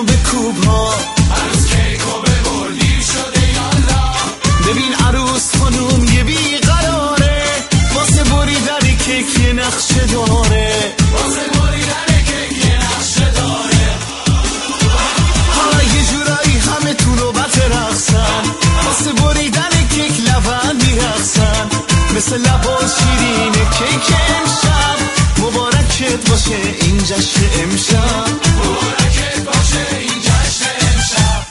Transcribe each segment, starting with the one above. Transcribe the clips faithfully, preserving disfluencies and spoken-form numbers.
و به کوب ها، عروس کیکو ببر دیر شده یالا. ببین عروس خانوم یه بیقراره، واسه بریدن کیک یه نقشه داره، واسه بریدن کیک یه نقشه داره. حالا یه جورایی همه تو نوبت رقصن، واسه بریدن کیک لبن میرقصن، مثل لباس شیرین کیک امشب، مبارکت باشه این جشن امشب، مبارکت باشه این جشن امشب.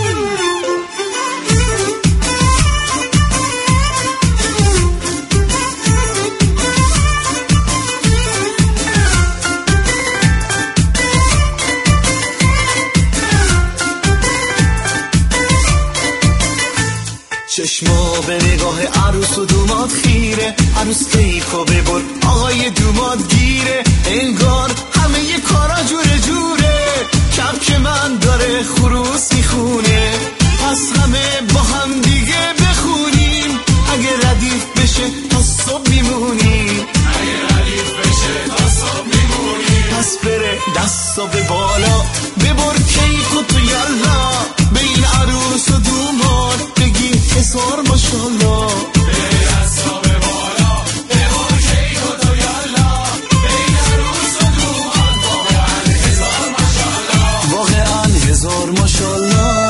چشما به نگاه عروس و دوماد خیره، عروس کیکو ببر آقای دوماد گیره، انگار همه یه کارا جوره جوره، کپک من داره خروس میخونه، پس همه با هم دیگه بخونیم، اگه ردیف بشه تا صبح میمونیم، اگه ردیف بشه تا صبح میمونیم. پس بره دستا به بالا ببر کیکو تو یالا، به این عروس و دوماد بگیم هزار ماشالله، بره دستا به بالا ببر کیکو تو یالا، به این عروس و دوماد واقعا هزار ماشالله، واقعا هزار ماشالله.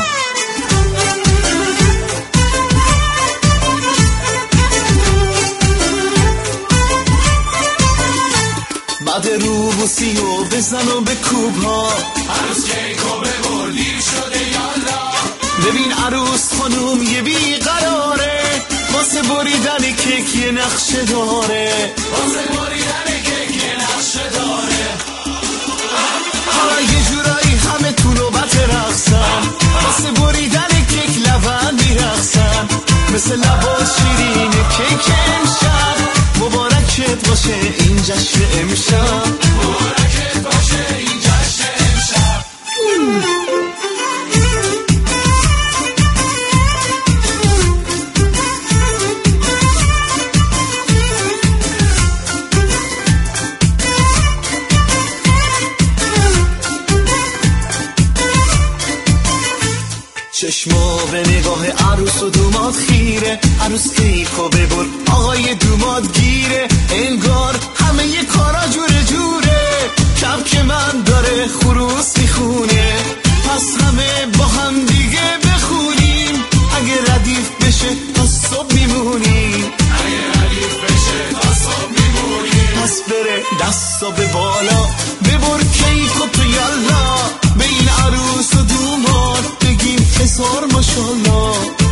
بعد روبوسی و بزن و به کوب ها، عروس کیکو ببر دیر شده یالا. ببین عروس خانوم یه بیقراره، واسه بریدن کیک یه نقشه داره، واسه بریدن کیک یه نقشه داره. حالا یه جورایی همه تو نوبت رقصن، واسه بریدن کیک لبن میرقصن، مثل لباس شیرین کیک امشب، مبارکت باشه این جشن امشب، مبارکت باشه این جشن امشب. چشما به نگاه عروس و دوماد خیره، عروس کیکو ببر آقای دوماد گیره، انگار همه یه کارا جوره جوره، کپک من داره خروس میخونه، پس همه با هم دیگه بخونیم، اگه ردیف بشه تا صبح میمونیم، اگه ردیف بشه تا صبح میمونیم. پس بره دستا به بالا ببر کیکو تو یالا، به این عروس و دوماد بگیم هزار ماشالله.